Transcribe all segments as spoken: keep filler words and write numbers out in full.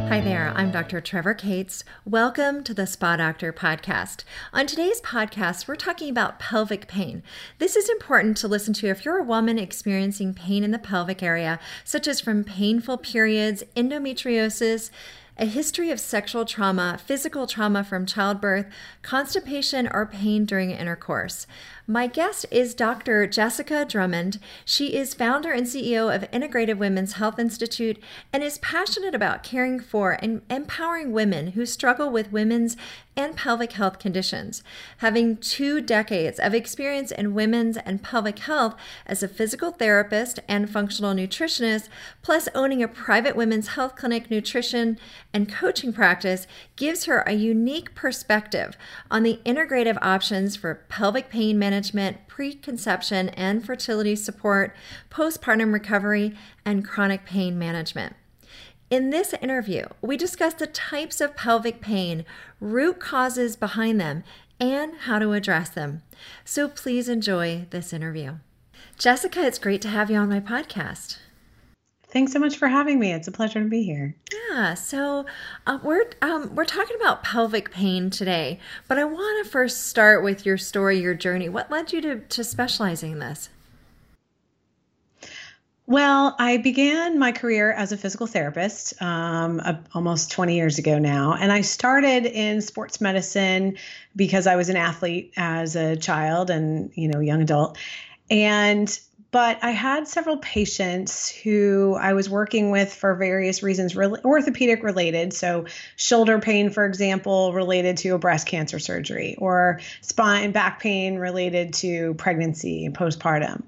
Hi there, I'm Doctor Trevor Cates. Welcome to the Spa Doctor podcast. On today's podcast, we're talking about pelvic pain. This is important to listen to if you're a woman experiencing pain in the pelvic area, such as from painful periods, endometriosis, a history of sexual trauma, physical trauma from childbirth, constipation, or pain during intercourse. My guest is Doctor Jessica Drummond. She is founder and C E O of Integrative Women's Health Institute and is passionate about caring for and empowering women who struggle with women's and pelvic health conditions. Having two decades of experience in women's and pelvic health as a physical therapist and functional nutritionist, plus owning a private women's health clinic, nutrition, and coaching practice, gives her a unique perspective on the integrative options for pelvic pain management, preconception and fertility support, postpartum recovery, and chronic pain management. In this interview, we discuss the types of pelvic pain, root causes behind them, and how to address them. So please enjoy this interview. Jessica, it's great to have you on my podcast. Thanks so much for having me. It's a pleasure to be here. Yeah, so uh, we're um, we're talking about pelvic pain today, but I want to first start with your story, your journey. What led you to, to specializing in this? Well, I began my career as a physical therapist um, uh, almost twenty years ago now, and I started in sports medicine because I was an athlete as a child and, you know, young adult. And But I had several patients who I was working with for various reasons, re- orthopedic related. So shoulder pain, for example, related to a breast cancer surgery, or spine back pain related to pregnancy and postpartum.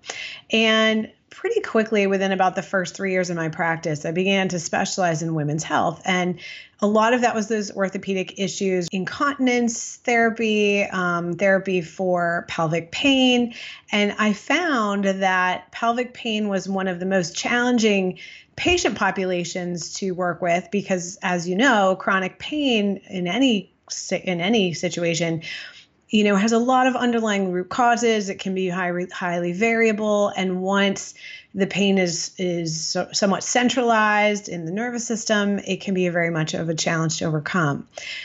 And pretty quickly, within about the first three years of my practice, I began to specialize in women's health. And a lot of that was those orthopedic issues, incontinence therapy, um, therapy for pelvic pain. And I found that pelvic pain was one of the most challenging patient populations to work with because, as you know, chronic pain in any in any situation, you know, has a lot of underlying root causes. It can be high, highly variable. And once the pain is is so, somewhat centralized in the nervous system, it can be a very much of a challenge to overcome.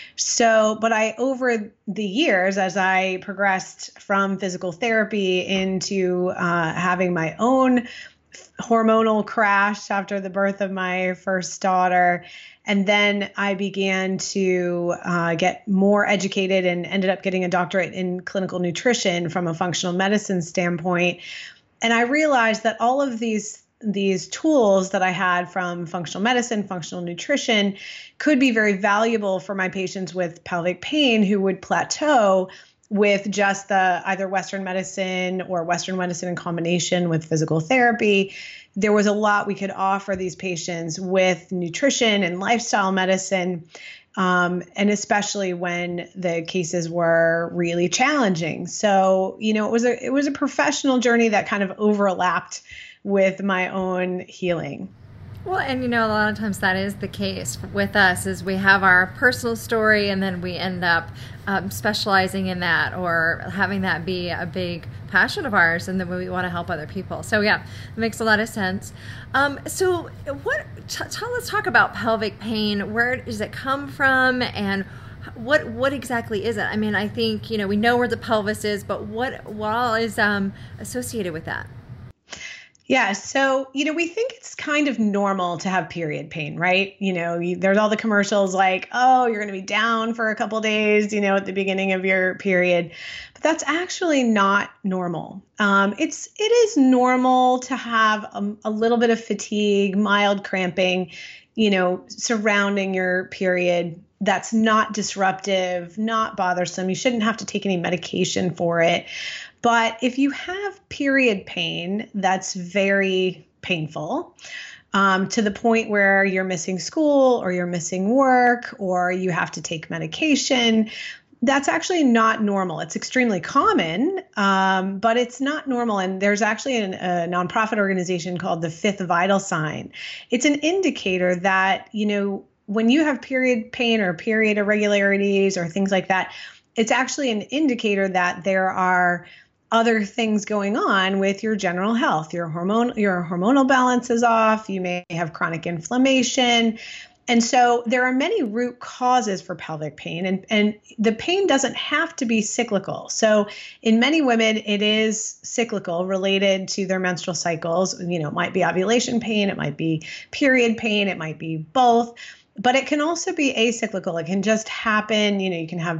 So, but I, over the years, as I progressed from physical therapy into uh, having my own hormonal crash after the birth of my first daughter, and then I began to uh, get more educated and ended up getting a doctorate in clinical nutrition from a functional medicine standpoint. And I realized that all of these these tools that I had from functional medicine, functional nutrition, could be very valuable for my patients with pelvic pain who would plateau with just the either Western medicine or Western medicine in combination with physical therapy. There was a lot we could offer these patients with nutrition and lifestyle medicine, um, and especially when the cases were really challenging. So, you know, it was a it was a professional journey that kind of overlapped with my own healing. Well, and you know, a lot of times that is the case with us, is we have our personal story and then we end up um, specializing in that or having that be a big passion of ours, and then we want to help other people. So yeah, it makes a lot of sense. Um, so what, t- t- let's talk about pelvic pain. Where does it come from, and what what exactly is it? I mean, I think, you know, we know where the pelvis is, but what, what all is um, associated with that? Yeah. So, you know, we think it's kind of normal to have period pain, right? You know, you, there's all the commercials like, oh, you're going to be down for a couple of days, you know, at the beginning of your period. But that's actually not normal. Um, it's, it is normal to have a, a little bit of fatigue, mild cramping, you know, surrounding your period. That's not disruptive, not bothersome. You shouldn't have to take any medication for it. But if you have period pain, that's very painful, um, to the point where you're missing school or you're missing work or you have to take medication, that's actually not normal. It's extremely common, um, but it's not normal. And there's actually an, a nonprofit organization called the Fifth Vital Sign. It's an indicator that, you know, when you have period pain or period irregularities or things like that, it's actually an indicator that there are other things going on with your general health. Your hormone, your hormonal balance is off. You may have chronic inflammation. And so there are many root causes for pelvic pain, and, and the pain doesn't have to be cyclical. So in many women, it is cyclical, related to their menstrual cycles. You know, it might be ovulation pain, it might be period pain, it might be both, but it can also be acyclical. It can just happen. You know, you can have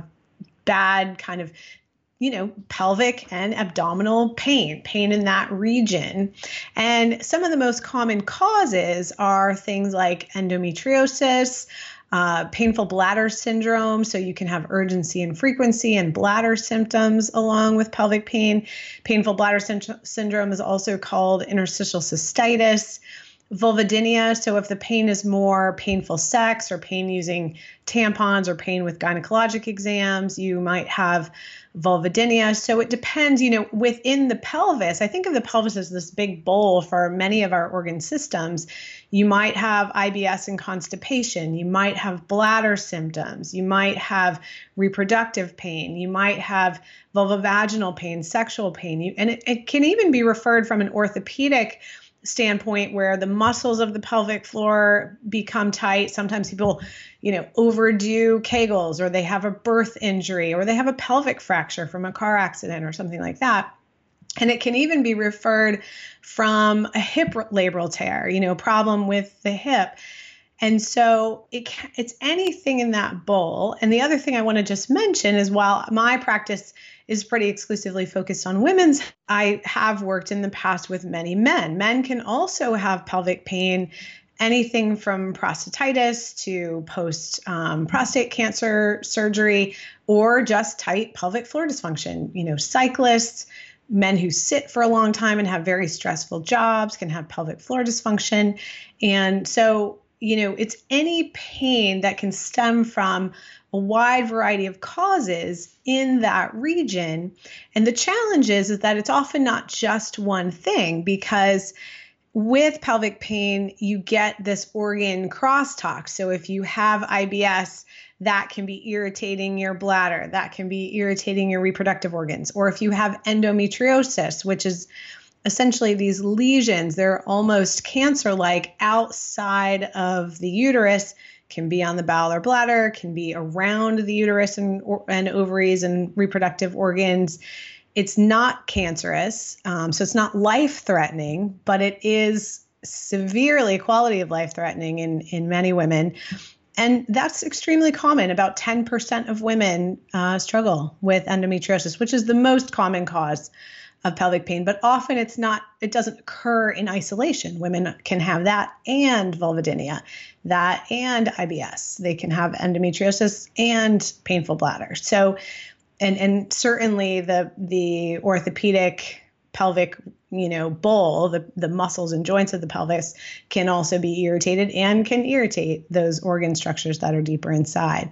bad kind of you know, pelvic and abdominal pain, pain in that region. And some of the most common causes are things like endometriosis, uh, painful bladder syndrome. So you can have urgency and frequency and bladder symptoms along with pelvic pain. Painful bladder sy- syndrome is also called interstitial cystitis. Vulvodynia, so if the pain is more painful sex or pain using tampons or pain with gynecologic exams, you might have vulvodynia. So it depends, you know, within the pelvis. I think of the pelvis as this big bowl for many of our organ systems. You might have I B S and constipation. You might have bladder symptoms. You might have reproductive pain. You might have vulvovaginal pain, sexual pain. You, and it, it can even be referred from an orthopedic standpoint where the muscles of the pelvic floor become tight. Sometimes people, you know, overdo Kegels, or they have a birth injury, or they have a pelvic fracture from a car accident or something like that. And it can even be referred from a hip labral tear, you know, a problem with the hip. And so it it's anything in that bowl. And the other thing I want to just mention is, while my practice is pretty exclusively focused on women's, I have worked in the past with many men. Men can also have pelvic pain, anything from prostatitis to post um, prostate cancer surgery, or just tight pelvic floor dysfunction. You know, cyclists, men who sit for a long time and have very stressful jobs can have pelvic floor dysfunction. And so, you know, it's any pain that can stem from a wide variety of causes in that region. And the challenge is, is that it's often not just one thing, because with pelvic pain, you get this organ crosstalk. So if you have I B S, that can be irritating your bladder, that can be irritating your reproductive organs. Or if you have endometriosis, which is essentially these lesions, they're almost cancer-like outside of the uterus, can be on the bowel or bladder, can be around the uterus and, and ovaries and reproductive organs. It's not cancerous, um, so it's not life-threatening, but it is severely quality of life-threatening in, in many women. And that's extremely common. About ten percent of women uh, struggle with endometriosis, which is the most common cause of pelvic pain, but often it's not, it doesn't occur in isolation. Women can have that and vulvodynia, that and I B S. They can have endometriosis and painful bladder. So, and and certainly the the orthopedic pelvic, you know, bowl, the, the muscles and joints of the pelvis can also be irritated and can irritate those organ structures that are deeper inside.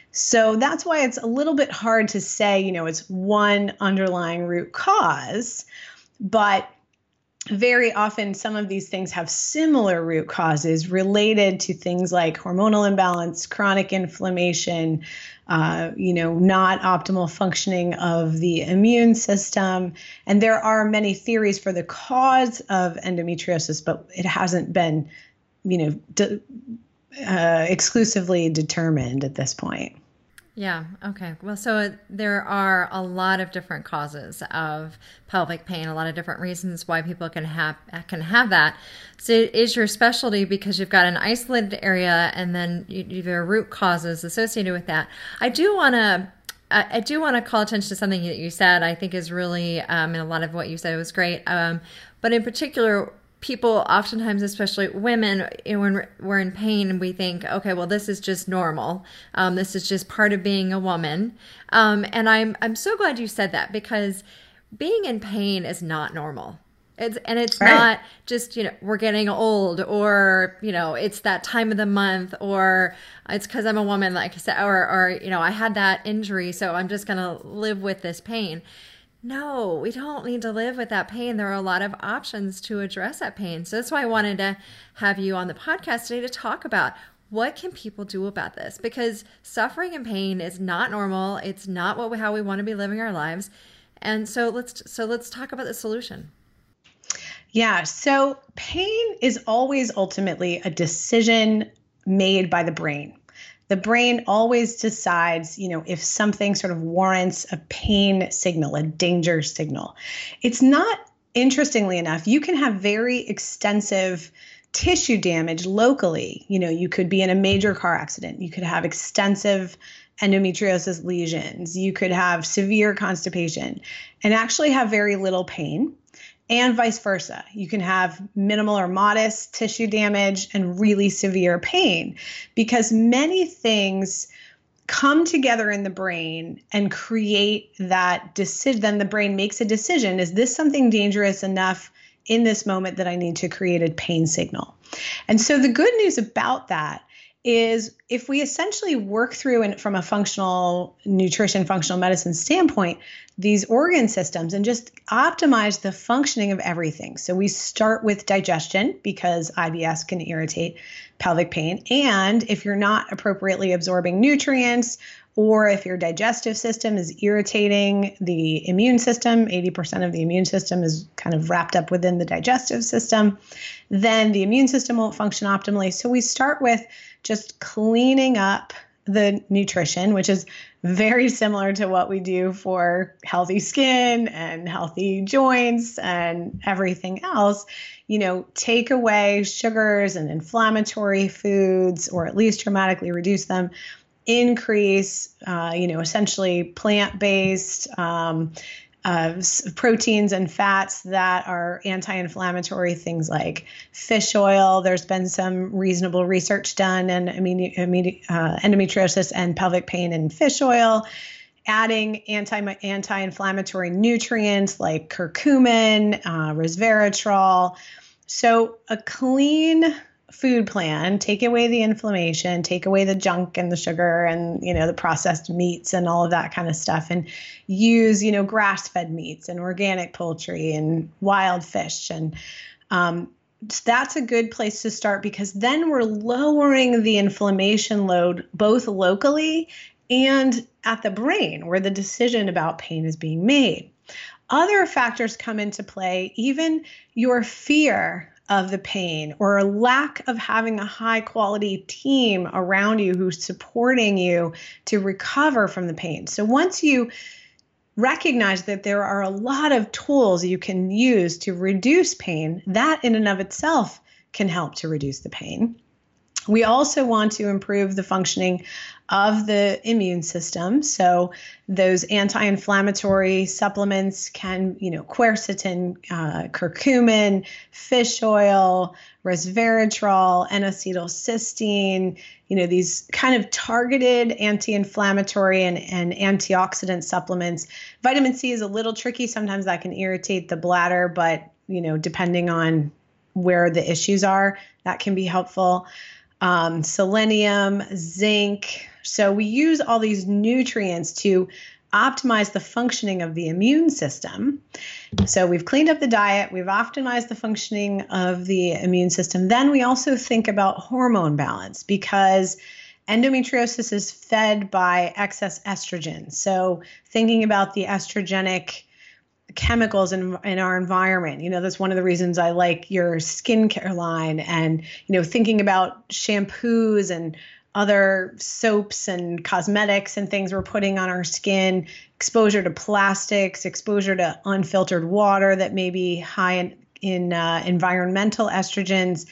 So that's why it's a little bit hard to say, you know, it's one underlying root cause, but very often some of these things have similar root causes related to things like hormonal imbalance, chronic inflammation, uh, you know, not optimal functioning of the immune system. And there are many theories for the cause of endometriosis, but it hasn't been, you know, de- uh, exclusively determined at this point. Yeah. Okay. Well, so there are a lot of different causes of pelvic pain, a lot of different reasons why people can have can have that. So it is your specialty because you've got an isolated area, and then you, you there are root causes associated with that. I do want to. I do want to call attention to something that you said. I think is really, um, and a lot of what you said was great. Um, but in particular, people oftentimes, especially women, when we're in pain, we think, okay, well, this is just normal. Um, this is just part of being a woman. Um, and I'm I'm so glad you said that, because being in pain is not normal. It's and it's right. Not just, you know, we're getting old, or, you know, it's that time of the month, or it's because I'm a woman, like I said, or or you know, I had that injury, so I'm just gonna live with this pain. No, we don't need to live with that pain. There are a lot of options to address that pain. So that's why I wanted to have you on the podcast today to talk about what can people do about this, because suffering and pain is not normal. It's not what we, how we want to be living our lives. And so let's so let's talk about the solution. Yeah, so pain is always ultimately a decision made by the brain. The brain always decides, you know, if something sort of warrants a pain signal, a danger signal. It's not, interestingly enough, you can have very extensive tissue damage locally. You know, you could be in a major car accident. You could have extensive endometriosis lesions. You could have severe constipation and actually have very little pain. And vice versa. You can have minimal or modest tissue damage and really severe pain, because many things come together in the brain and create that decision. Then the brain makes a decision. Is this something dangerous enough in this moment that I need to create a pain signal? And so the good news about that is if we essentially work through, and from a functional nutrition, functional medicine standpoint, these organ systems and just optimize the functioning of everything. So we start with digestion, because I B S can irritate pelvic pain. And if you're not appropriately absorbing nutrients, or if your digestive system is irritating the immune system, eighty percent of the immune system is kind of wrapped up within the digestive system, then the immune system won't function optimally. So we start with just cleaning up the nutrition, which is very similar to what we do for healthy skin and healthy joints and everything else. You know, take away sugars and inflammatory foods, or at least dramatically reduce them. Increase, uh, you know, essentially plant-based um, uh, proteins and fats that are anti-inflammatory, things like fish oil. There's been some reasonable research done in uh, endometriosis and pelvic pain in fish oil. Adding anti, anti-inflammatory nutrients like curcumin, uh, resveratrol. So a clean food plan, take away the inflammation, take away the junk and the sugar and, you know, the processed meats and all of that kind of stuff, and use, you know, grass-fed meats and organic poultry and wild fish. And um, that's a good place to start, because then we're lowering the inflammation load both locally and at the brain, where the decision about pain is being made. Other factors come into play, even your fear of the pain, or a lack of having a high quality team around you who's supporting you to recover from the pain. So once you recognize that there are a lot of tools you can use to reduce pain, that in and of itself can help to reduce the pain. We also want to improve the functioning of the immune system. So those anti-inflammatory supplements can, you know, quercetin, uh, curcumin, fish oil, resveratrol, N-acetylcysteine, you know, these kind of targeted anti-inflammatory and, and antioxidant supplements. Vitamin C is a little tricky. Sometimes that can irritate the bladder, but, you know, depending on where the issues are, that can be helpful. Um, selenium, zinc. So we use all these nutrients to optimize the functioning of the immune system. So we've cleaned up the diet, we've optimized the functioning of the immune system. Then we also think about hormone balance, because endometriosis is fed by excess estrogen. So thinking about the estrogenic chemicals in, in our environment. You know, that's one of the reasons I like your skincare line, and, you know, thinking about shampoos and other soaps and cosmetics and things we're putting on our skin, exposure to plastics, exposure to unfiltered water that may be high in, in uh, environmental estrogens,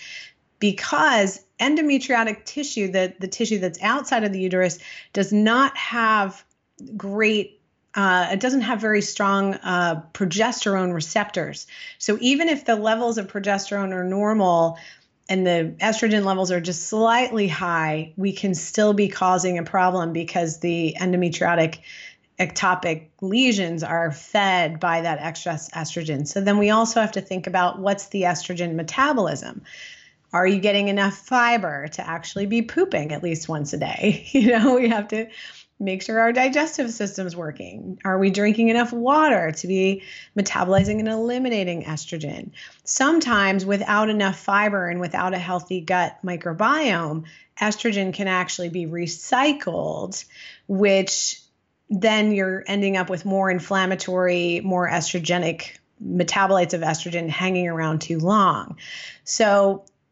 because endometriotic tissue, the, the tissue that's outside of the uterus, does not have great Uh, it doesn't have very strong uh, progesterone receptors. So even if the levels of progesterone are normal and the estrogen levels are just slightly high, we can still be causing a problem, because the endometriotic ectopic lesions are fed by that excess estrogen. So then we also have to think about, what's the estrogen metabolism? Are you getting enough fiber to actually be pooping at least once a day? You know, we have to make sure our digestive system's working. Are we drinking enough water to be metabolizing and eliminating estrogen? Sometimes without enough fiber and without a healthy gut microbiome, estrogen can actually be recycled, which then you're ending up with more inflammatory, more estrogenic metabolites of estrogen hanging around too long. So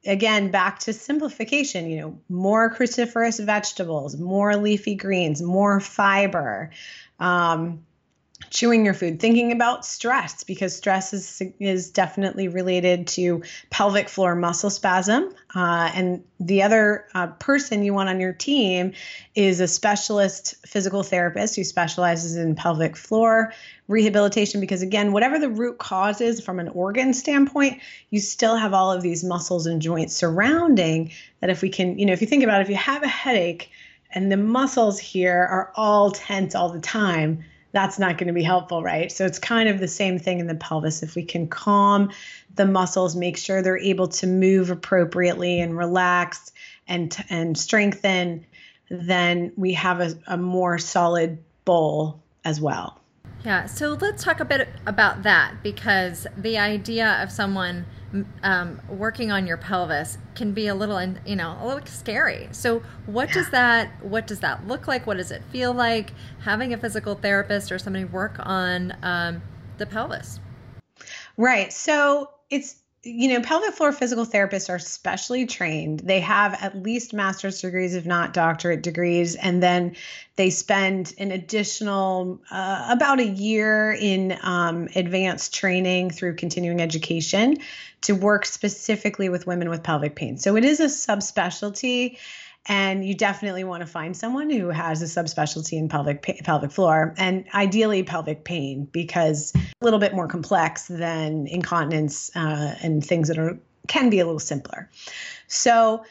again, back to simplification, you know, more cruciferous vegetables, more leafy greens, more fiber, um, chewing your food, thinking about stress, because stress is is definitely related to pelvic floor muscle spasm. Uh, and the other uh, person you want on your team is a specialist physical therapist who specializes in pelvic floor rehabilitation, because again, whatever the root cause is from an organ standpoint, you still have all of these muscles and joints surrounding that. If we can, you know, if you think about it, if you have a headache and the muscles here are all tense all the time, that's not going to be helpful, right? So it's kind of the same thing in the pelvis. If we can calm the muscles, make sure they're able to move appropriately and relax and and strengthen, then we have a, a more solid bowl as well. Yeah, so let's talk a bit about that, because the idea of someone um, working on your pelvis can be a little, you know, a little scary. So what yeah. does that, what does that look like? What does it feel like having a physical therapist or somebody work on um, the pelvis? Right. So it's, you know, pelvic floor physical therapists are specially trained. They have at least master's degrees, if not doctorate degrees. And then they spend an additional uh, about a year in um, advanced training through continuing education to work specifically with women with pelvic pain. So it is a subspecialty. And you definitely want to find someone who has a subspecialty in pelvic pa- pelvic floor, and ideally pelvic pain, because a little bit more complex than incontinence uh, and things that are can be a little simpler. So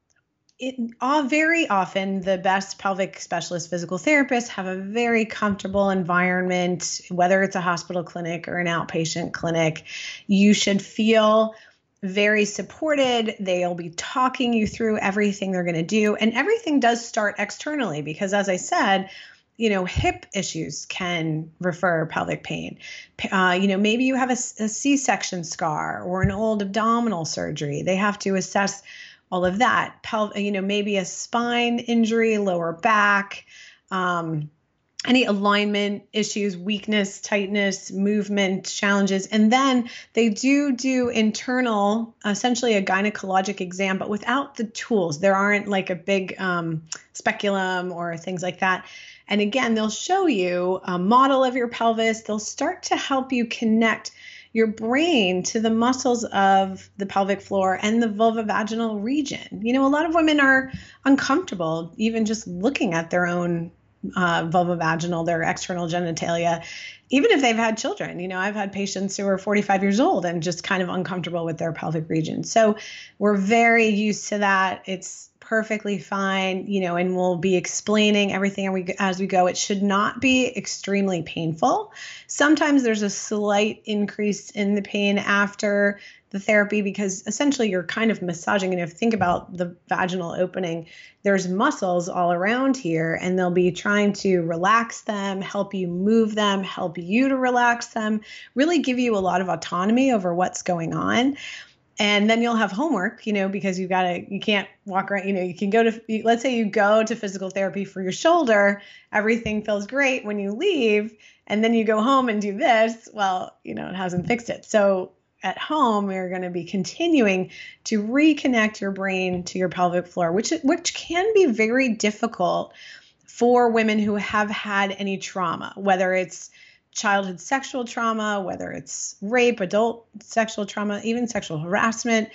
it all very often the best pelvic specialist physical therapists have a very comfortable environment, whether it's a hospital clinic or an outpatient clinic. You should feel very supported. They'll be talking you through everything they're going to do. And everything does start externally, because as I said, you know, hip issues can refer pelvic pain. Uh, you know, maybe you have a, a C-section scar or an old abdominal surgery. They have to assess all of that. Pel- you know, maybe a spine injury, lower back, um, any alignment issues, weakness, tightness, movement challenges. And then they do do internal, essentially a gynecologic exam, but without the tools. There aren't like a big um, speculum or things like that. And again, they'll show you a model of your pelvis. They'll start to help you connect your brain to the muscles of the pelvic floor and the vulvovaginal region. You know, a lot of women are uncomfortable even just looking at their own Uh, vulvovaginal, their external genitalia, even if they've had children. You know, I've had patients who are forty-five years old and just kind of uncomfortable with their pelvic region. So we're very used to that. It's perfectly fine, you know, and we'll be explaining everything as we, as we go. It should not be extremely painful. Sometimes there's a slight increase in the pain after the therapy, because essentially you're kind of massaging. And if you think about the vaginal opening, there's muscles all around here, and they'll be trying to relax them, help you move them, help you to relax them, really give you a lot of autonomy over what's going on. And then you'll have homework, you know, because you gotta, you can't walk around, you know, you can go to, let's say you go to physical therapy for your shoulder, everything feels great when you leave, and then you go home and do this. Well, you know, it hasn't fixed it. So at home, we're going to be continuing to reconnect your brain to your pelvic floor, which which can be very difficult for women who have had any trauma, whether it's childhood sexual trauma, whether it's rape, adult sexual trauma, even sexual harassment,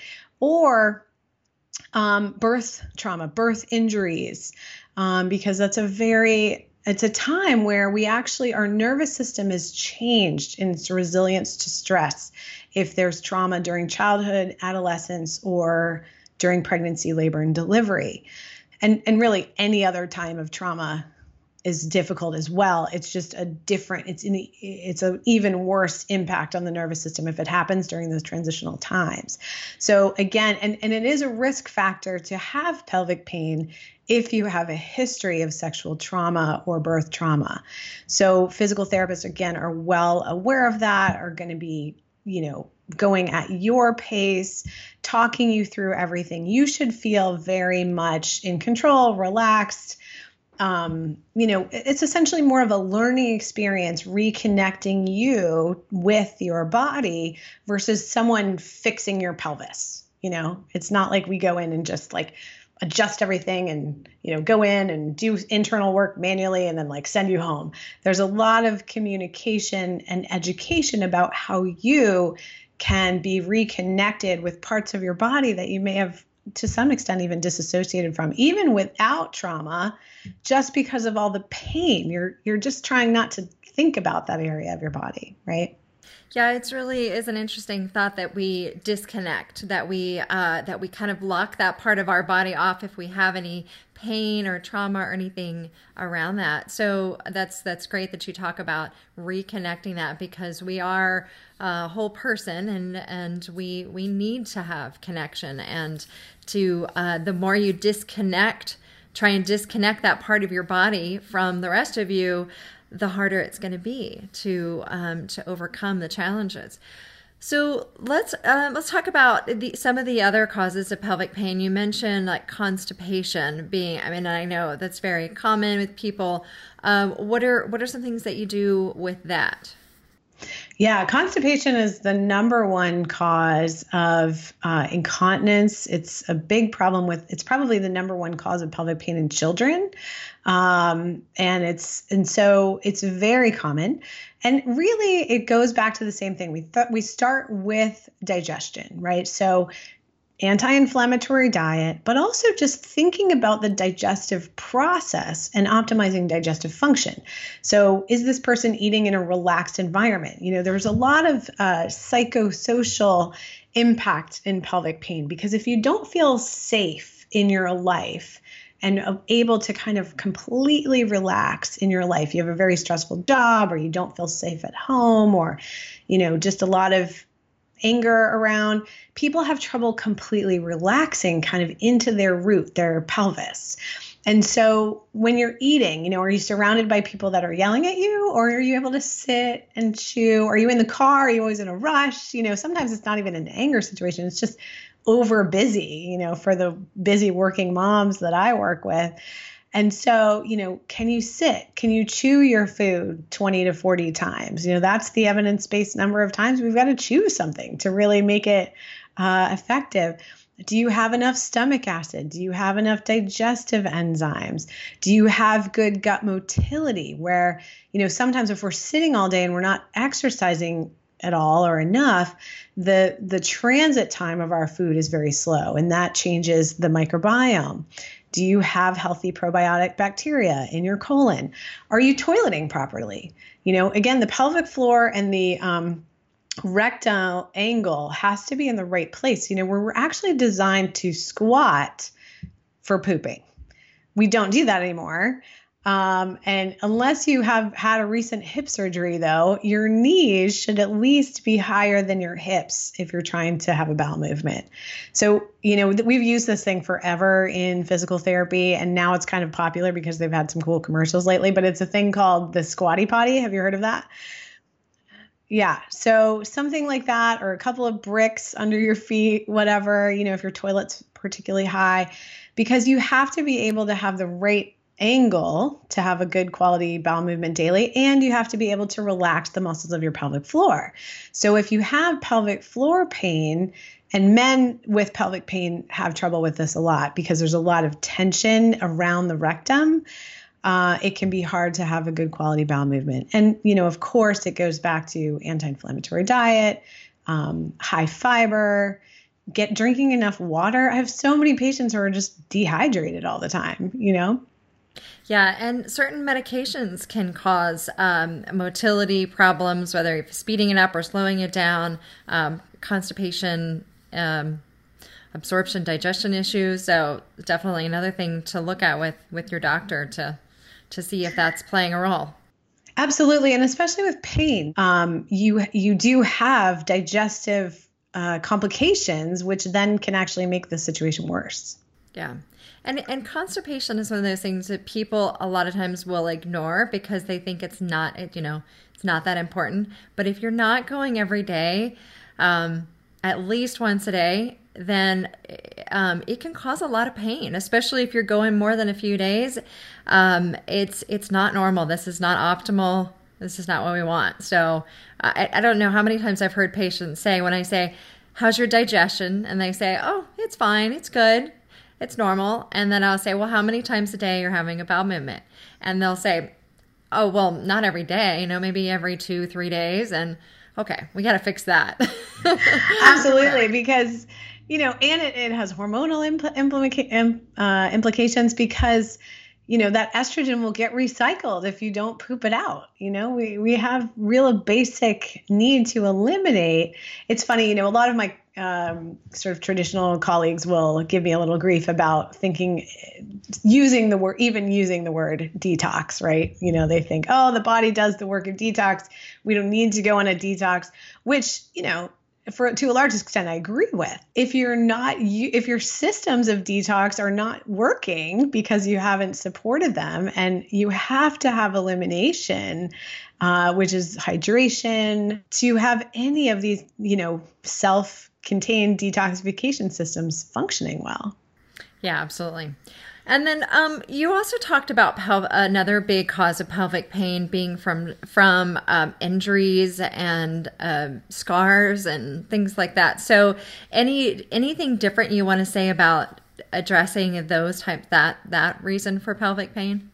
or um, birth trauma, birth injuries, um, because that's a very It's a time where we actually, our nervous system is changed in its resilience to stress if there's trauma during childhood, adolescence, or during pregnancy, labor, and delivery. And, and really any other time of trauma is difficult as well. It's just a different, it's in the, it's an even worse impact on the nervous system if it happens during those transitional times. So again, and, and it is a risk factor to have pelvic pain if you have a history of sexual trauma or birth trauma. So physical therapists, again, are well aware of that, are going to be, you know, going at your pace, talking you through everything. You should feel very much in control, relaxed. Um, you know, it's essentially more of a learning experience, reconnecting you with your body versus someone fixing your pelvis. You know, it's not like we go in and just like adjust everything and, you know, go in and do internal work manually and then like send you home. There's a lot of communication and education about how you can be reconnected with parts of your body that you may have to some extent even disassociated from, even without trauma, just because of all the pain. You're you're just trying not to think about that area of your body, right? Yeah, it's really is an interesting thought that we disconnect, that we uh, that we kind of lock that part of our body off if we have any pain or trauma or anything around that. So that's that's great that you talk about reconnecting that, because we are a whole person, and and we we need to have connection. And to uh, the more you disconnect, try and disconnect that part of your body from the rest of you, the harder it's going to be to um, to overcome the challenges. So let's uh, let's talk about the, some of the other causes of pelvic pain. You mentioned like constipation being. I mean, I know that's very common with people. Um, what are what are some things that you do with that? Yeah, constipation is the number one cause of uh, incontinence. It's a big problem with, it's probably the number one cause of pelvic pain in children. Um, and it's, and so it's very common. And really it goes back to the same thing. We thought we start with digestion, right? So anti-inflammatory diet, but also just thinking about the digestive process and optimizing digestive function. So is this person eating in a relaxed environment? You know, there's a lot of uh, psychosocial impact in pelvic pain, because if you don't feel safe in your life and able to kind of completely relax in your life, you have a very stressful job, or you don't feel safe at home, or, you know, just a lot of anger around, people have trouble completely relaxing kind of into their root, their pelvis. And so when you're eating, you know, are you surrounded by people that are yelling at you, or are you able to sit and chew? Are you in the car? Are you always in a rush? You know, sometimes it's not even an anger situation. It's just over busy, you know, for the busy working moms that I work with. And so, you know, can you sit? Can you chew your food twenty to forty times? You know, that's the evidence-based number of times we've got to chew something to really make it uh, effective. Do you have enough stomach acid? Do you have enough digestive enzymes? Do you have good gut motility, where, you know, sometimes if we're sitting all day and we're not exercising at all or enough, the the transit time of our food is very slow, and that changes the microbiome. Do you have healthy probiotic bacteria in your colon? Are you toileting properly? You know, again, the pelvic floor and the um, rectal angle has to be in the right place. You know, where we're actually designed to squat for pooping. We don't do that anymore. Um, and unless you have had a recent hip surgery, though, your knees should at least be higher than your hips if you're trying to have a bowel movement. So, you know, we've used this thing forever in physical therapy, and now it's kind of popular because they've had some cool commercials lately, but it's a thing called the squatty potty. Have you heard of that? Yeah. So something like that, or a couple of bricks under your feet, whatever, you know, if your toilet's particularly high, because you have to be able to have the right angle to have a good quality bowel movement daily, and you have to be able to relax the muscles of your pelvic floor. So if you have pelvic floor pain, and men with pelvic pain have trouble with this a lot because there's a lot of tension around the rectum, uh, it can be hard to have a good quality bowel movement. And, you know, of course, it goes back to anti-inflammatory diet, um, high fiber, get drinking enough water. I have so many patients who are just dehydrated all the time, you know? Yeah, and certain medications can cause um, motility problems, whether you're speeding it up or slowing it down, um, constipation, um, absorption, digestion issues. So definitely another thing to look at with, with your doctor to to see if that's playing a role. Absolutely, and especially with pain, um, you you do have digestive uh, complications, which then can actually make the situation worse. Yeah. And and constipation is one of those things that people a lot of times will ignore because they think it's not, you know, it's not that important. But if you're not going every day, um, at least once a day, then um, it can cause a lot of pain, especially if you're going more than a few days. Um, it's it's not normal. This is not optimal. This is not what we want. So I, I don't know how many times I've heard patients say, when I say, how's your digestion? And they say, oh, it's fine. It's good. It's normal. And then I'll say, well, how many times a day you're having a bowel movement? And they'll say, oh, well, not every day, you know, maybe every two, three days. And okay, we got to fix that. Absolutely. Because, you know, and it, it has hormonal impl- implica- uh, implications because, you know, that estrogen will get recycled if you don't poop it out. You know, we, we have real basic need to eliminate. It's funny, you know, a lot of my um, sort of traditional colleagues will give me a little grief about thinking, using the word, even using the word detox, right? You know, they think, oh, the body does the work of detox. We don't need to go on a detox, which, you know, for to a large extent, I agree with. If you're not, you, if your systems of detox are not working because you haven't supported them, and you have to have elimination, uh, which is hydration, to have any of these, you know, self-contained detoxification systems functioning well. Yeah, absolutely. And then um, you also talked about pel- another big cause of pelvic pain being from from um, injuries and uh, scars and things like that. So, any anything different you want to say about addressing those type that that reason for pelvic pain?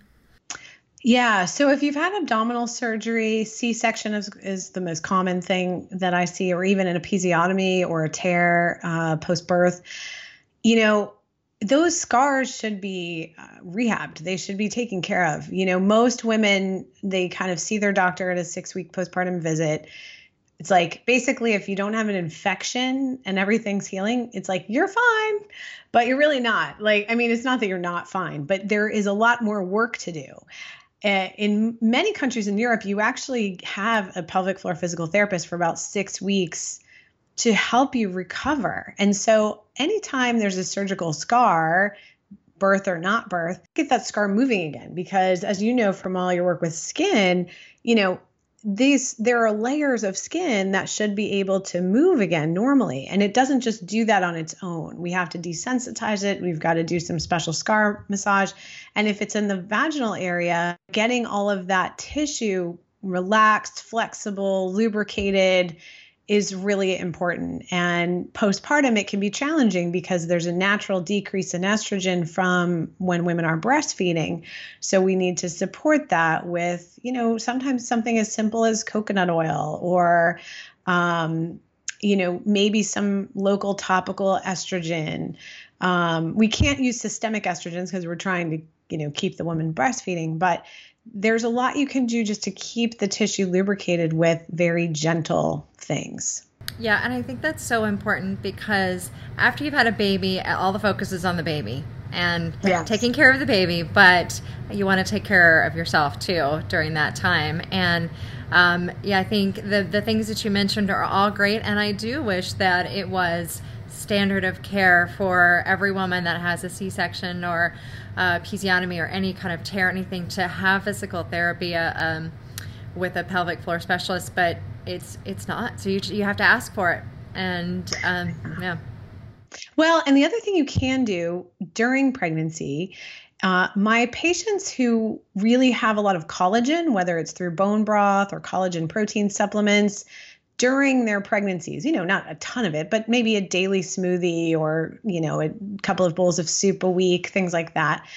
Yeah. So if you've had abdominal surgery, C-section is, is the most common thing that I see, or even an episiotomy or a tear uh, post-birth. You know, those scars should be uh, rehabbed. They should be taken care of. You know, most women, they kind of see their doctor at a six-week postpartum visit. It's like, basically, if you don't have an infection and everything's healing, it's like, you're fine, but you're really not. Like, I mean, it's not that you're not fine, but there is a lot more work to do. Uh, in many countries in Europe, you actually have a pelvic floor physical therapist for about six weeks to help you recover. And so anytime there's a surgical scar, birth or not birth, get that scar moving again. Because as you know from all your work with skin, you know, these there are layers of skin that should be able to move again normally. And it doesn't just do that on its own. We have to desensitize it. We've got to do some special scar massage. And if it's in the vaginal area, getting all of that tissue relaxed, flexible, lubricated is really important. And postpartum, it can be challenging because there's a natural decrease in estrogen from when women are breastfeeding. So we need to support that with, you know, sometimes something as simple as coconut oil, or, um, you know, maybe some local topical estrogen. Um, we can't use systemic estrogens because we're trying to, you know, keep the woman breastfeeding, but there's a lot you can do just to keep the tissue lubricated with very gentle things. Yeah, and I think that's so important because after you've had a baby, all the focus is on the baby and yes. taking care of the baby, but you want to take care of yourself too during that time. And um, yeah, I think the, the things that you mentioned are all great, and I do wish that it was standard of care for every woman that has a C-section or uh, episiotomy or any kind of tear, anything, to have physical therapy uh, um, with a pelvic floor specialist, but it's it's not. So you you have to ask for it, and um, yeah. Well, and the other thing you can do during pregnancy, uh, my patients who really have a lot of collagen, whether it's through bone broth or collagen protein supplements, during their pregnancies, you know, not a ton of it, but maybe a daily smoothie or, you know, a couple of bowls of soup a week, things like that.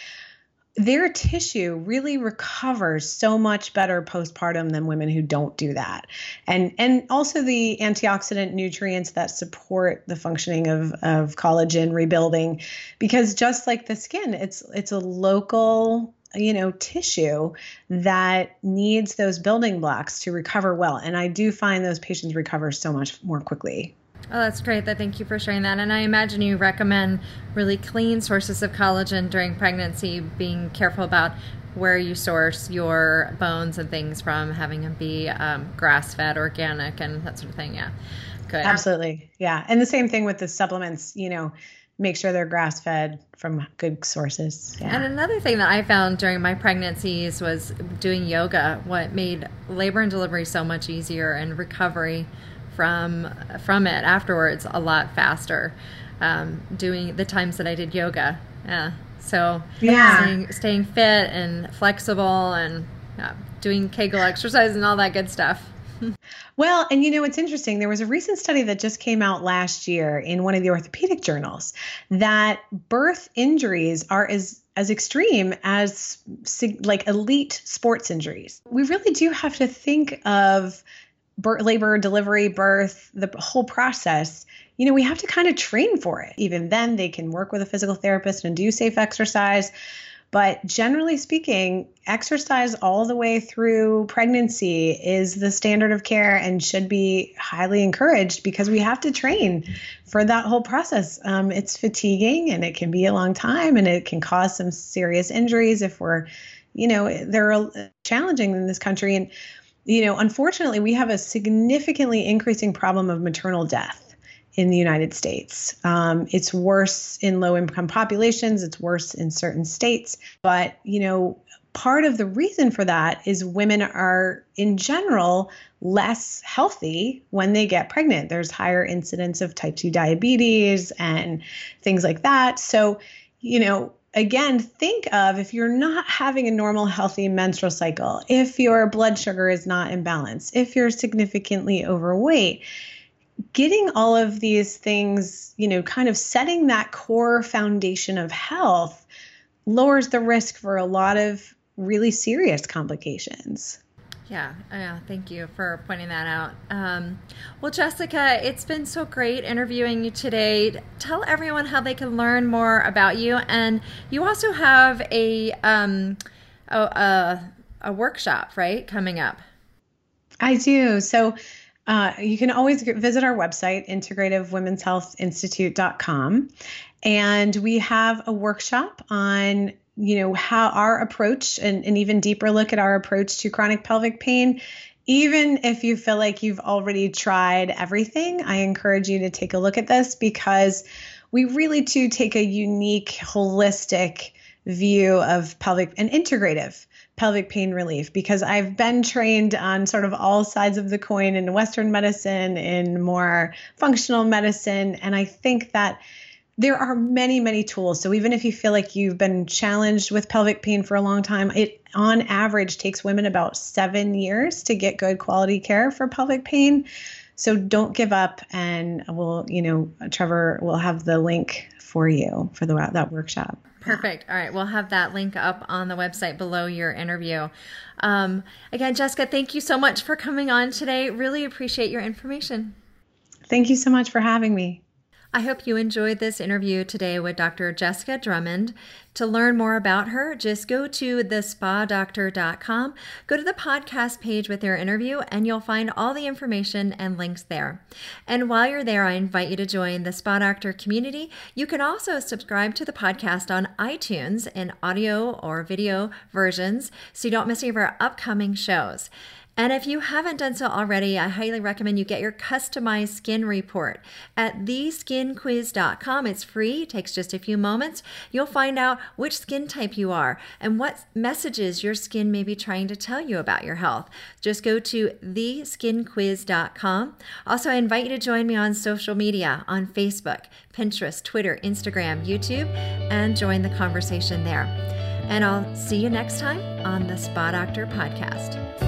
Their tissue really recovers so much better postpartum than women who don't do that. And and also the antioxidant nutrients that support the functioning of, of collagen rebuilding, because just like the skin, it's it's a local, you know, tissue that needs those building blocks to recover well. And I do find those patients recover so much more quickly. Oh, that's great. Thank you for sharing that. And I imagine you recommend really clean sources of collagen during pregnancy, being careful about where you source your bones and things from, having them be um, grass-fed, organic, and that sort of thing. Yeah, good. Absolutely. Yeah. And the same thing with the supplements, you know, make sure they're grass-fed from good sources. Yeah. And another thing that I found during my pregnancies was doing yoga, what made labor and delivery so much easier, and recovery from from it afterwards a lot faster. Um, doing the times that I did yoga. Yeah. So yeah. Staying, staying fit and flexible, and uh, doing Kegel exercise and all that good stuff. Well, and you know, it's interesting. There was a recent study that just came out last year in one of the orthopedic journals that birth injuries are as as extreme as like elite sports injuries. We really do have to think of birth, labor, delivery, birth, the whole process. You know, we have to kind of train for it. Even then, they can work with a physical therapist and do safe exercise. But generally speaking, exercise all the way through pregnancy is the standard of care and should be highly encouraged because we have to train for that whole process. Um, it's fatiguing and it can be a long time and it can cause some serious injuries if we're, you know, they're challenging in this country. And, you know, unfortunately, we have a significantly increasing problem of maternal death in the United States. Um, it's worse in low-income populations. It's worse in certain states. But, you know, part of the reason for that is women are, in general, less healthy when they get pregnant. There's higher incidence of type two diabetes and things like that. So, you know, again, think of if you're not having a normal, healthy menstrual cycle, if your blood sugar is not in balance, if you're significantly overweight, getting all of these things, you know, kind of setting that core foundation of health lowers the risk for a lot of really serious complications. Yeah, yeah. Thank you for pointing that out. Um, well, Jessica, it's been so great interviewing you today. Tell everyone how they can learn more about you. And you also have a, um, a, a, a workshop, right, coming up. I do. So Uh, you can always visit our website, integrative women's health institute dot com. And we have a workshop on, you know, how our approach and an even deeper look at our approach to chronic pelvic pain. Even if you feel like you've already tried everything, I encourage you to take a look at this because we really do take a unique, holistic view of pelvic and integrative pelvic pain relief, because I've been trained on sort of all sides of the coin in Western medicine, in more functional medicine. And I think that there are many, many tools. So even if you feel like you've been challenged with pelvic pain for a long time, it on average takes women about seven years to get good quality care for pelvic pain. So don't give up, and we'll, you know, Trevor will have the link for you for the, that workshop. Perfect. All right. We'll have that link up on the website below your interview. Um, again, Jessica, thank you so much for coming on today. Really appreciate your information. Thank you so much for having me. I hope you enjoyed this interview today with Doctor Jessica Drummond. To learn more about her, just go to the spa doctor dot com, go to the podcast page with her interview, and you'll find all the information and links there. And while you're there, I invite you to join the Spa Doctor community. You can also subscribe to the podcast on iTunes in audio or video versions so you don't miss any of our upcoming shows. And if you haven't done so already, I highly recommend you get your customized skin report at the skin quiz dot com. It's free, it takes just a few moments. You'll find out which skin type you are and what messages your skin may be trying to tell you about your health. Just go to the skin quiz dot com. Also, I invite you to join me on social media on Facebook, Pinterest, Twitter, Instagram, YouTube, and join the conversation there. And I'll see you next time on the Spa Doctor Podcast.